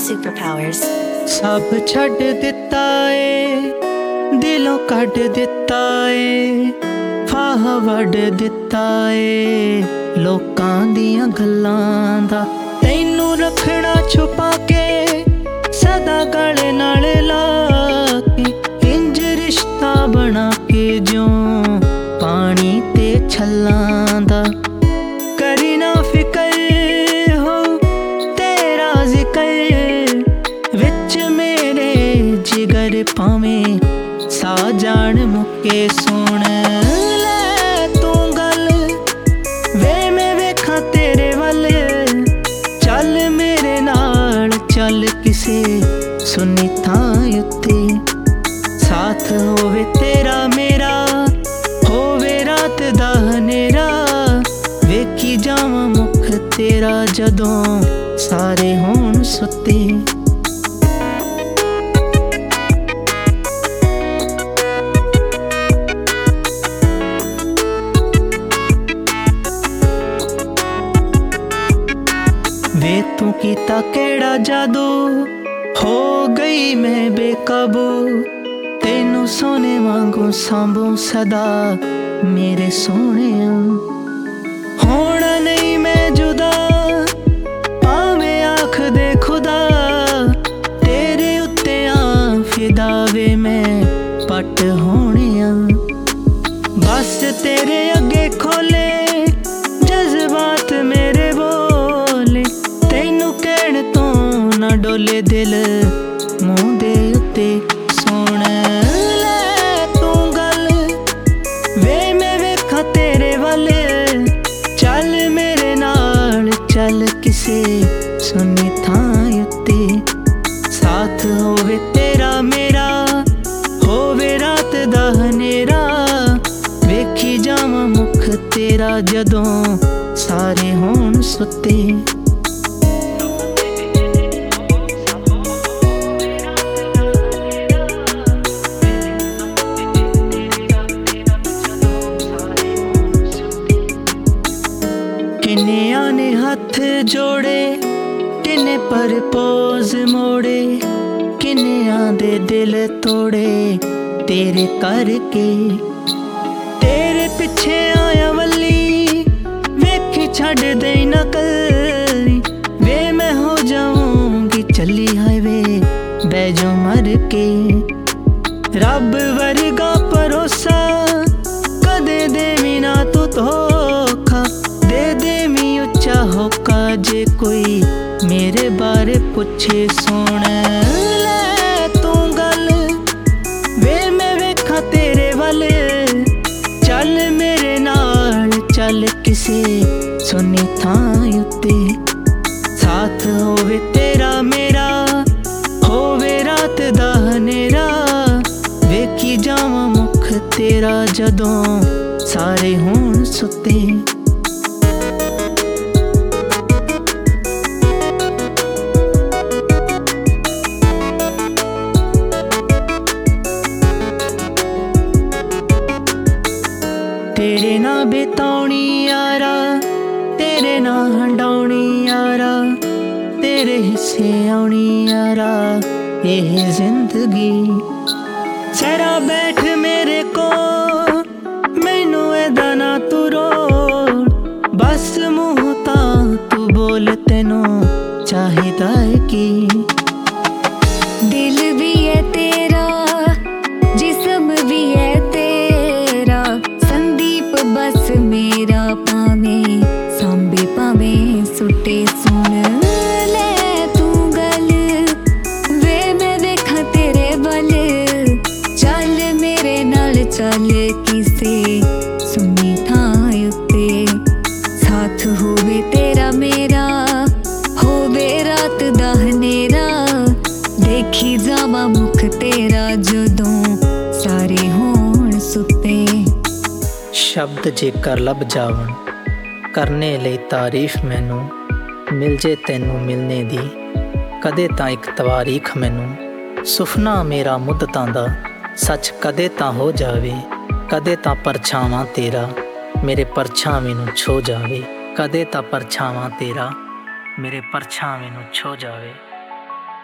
superpowers. सब छड्ड दिता ए दिलों कढ दिता ए फाह वड दिता ए लोकां दियां गल्लां दा तैनू रखना छुपा के सदा गले नाल ला के इंज रिश्ता बना के जो पानी ते छल्लां दा करी ना फिकर हो तेरा जिक्र विच मेरे जिगर पावें सा जान मुके सुन ले तू गल वे मैं वेखां तेरे वल चल मेरे नाल चल किसे सुनी थां उत्ते साथ होवे तेरा मेरा होवे रात दा हनेरा वेखी जावां मुख तेरा जदों सारे होण सुत्ते वे तू कीता केड़ा जादू हो गई मैं बेकाबू तेनू सोने वांगू सांभू सदा मेरे सोने होना नहीं मैं जुदा पावे आख दे खुदा तेरे उत्ते फिदा वे मैं पट होने बस तेरे अगे खोले जज्बात मेरे बोले तैनू कहण तो ना डोले दिल मुंह दे उत्ते सुन ले तू गल वे मैं वेखां तेरे वल चल मेरे नाल चल किसे सुनी थां उत्ते साथ होवे तेरा मेरा होवे रात दा हनेरा वेखी जावां मुख तेरा जदों सारे होण सुत्ते किन्नियां ने हथ जोड़े किन्ने पर पोज मोड़े किन्नियां दे दिल तोड़े तेरे करके तेरे पिछे आया वल्ली वेखी छड़ दे ना कल्ली वे मैं हो जाऊंगी चली हाईवे बैजो मर के रब वर्गा भरोसा कदे देवी ना तू धोखा दे देवी उच्चा होका जे कोई मेरे बारे पुछे सुन ले तू गल वे मैं वेखां तेरे वल चल मेरे नाल चल किसे सुनी थां उत्ते साथ होवे तेरा मेरा होवे रात दा हनेरा वेखी जावां मुख तेरा जदों सारे होण सुत्ते तेरे ना बिताउणी यारा तेरे ना हंडाउणी यारा तेरे हिस्से आउणी यारा ये जिंदगी जरा बैठ मेरे को मैनू एदा ना तू रोड़ बस मुँह तां तू बोल तेनू चाहिदा है की दिल भी है तेरा जिस्म भी है तेरा संदीप बस मेरा पावे सांबे पावे सुटे सुन ले तू गल वे मैं वेखां तेरे वल चल मेरे नाल चल किसे सुनी थां उत्ते साथ होवे तेरा मेरा होवे रात दा हनेरा देखी जावां मुख तेरा जदों सारे होण सुत्ते शब्द जेकर लभ जावन करने लई तारीफ मैनू मिल जे तैनू मिलने दी कदे तां एक तवारीख मैनू सुफना मेरा मुद्दतां दा सच कदे तां हो जावे कदे तां परछावां तेरा मेरे परछावें नूं छो जावे कदे तां परछावां तेरा मेरे परछावें नूं छो जावे।